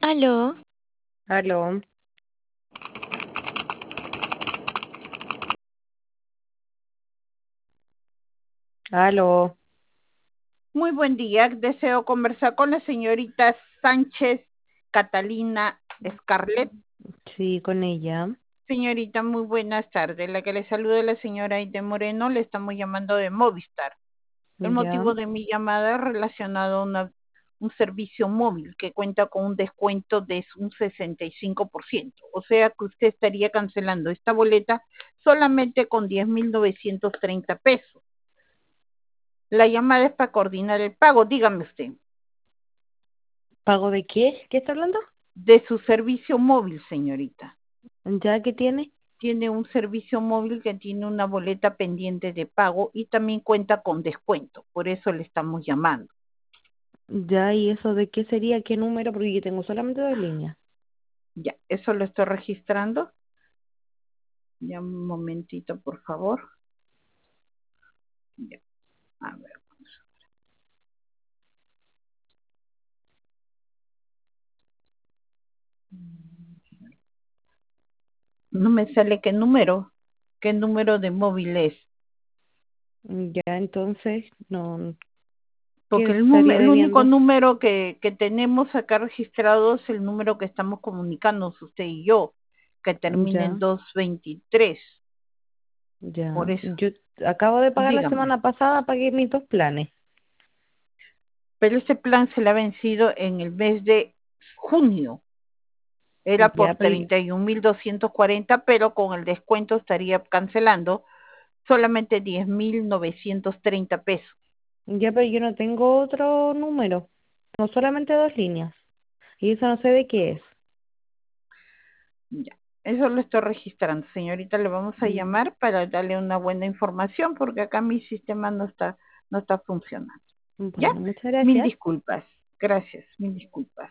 Aló, Aló, aló, Muy buen día. Deseo conversar con la señorita Sánchez Catalina Scarlett. sí, con ella, Señorita, muy buenas tardes. La que le saluda es la señora Aide Moreno. Le estamos llamando de Movistar. El ya, motivo de mi llamada es relacionado a un servicio móvil que cuenta con un descuento de un 65%. O sea que usted estaría cancelando esta boleta solamente con 10.930 pesos. La llamada es para coordinar el pago. Dígame usted. ¿pago de qué? ¿Qué está hablando? De su servicio móvil, señorita. ¿Ya que tiene? Tiene un servicio móvil que tiene una boleta pendiente de pago y también cuenta con descuento. Por eso le estamos llamando. Ya, ¿y eso de qué sería? ¿Qué número? Porque yo tengo solamente dos líneas. Ya, eso lo estoy registrando. Ya un momentito, por favor. Ya, a ver. No me sale qué número de móvil es. Ya, entonces, no, ¿qué Porque estaría el único debiendo? número que tenemos acá registrado es el número que estamos comunicándonos usted y yo, que termina en Ya, 223. Por ya. eso, Yo acabo de pagar la dígame. semana pasada, pagué mis dos planes. Pero ese plan se le ha vencido en el mes de junio. Era Ya, por 31.240, pero con el descuento estaría cancelando solamente 10.930 pesos. ya, pero yo no tengo otro número. Tengo solamente dos líneas. Y eso no sé de qué es. Ya, eso lo estoy registrando. Señorita, le vamos a llamar para darle una buena información porque acá mi sistema no está funcionando. ¿Ya? Bueno, muchas Mil gracias. disculpas. Gracias, mil disculpas.